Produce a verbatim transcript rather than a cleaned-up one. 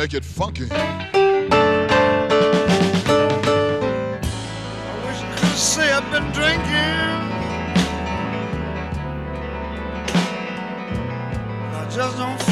make it funky. I wish I could say I've been drinking. I just don't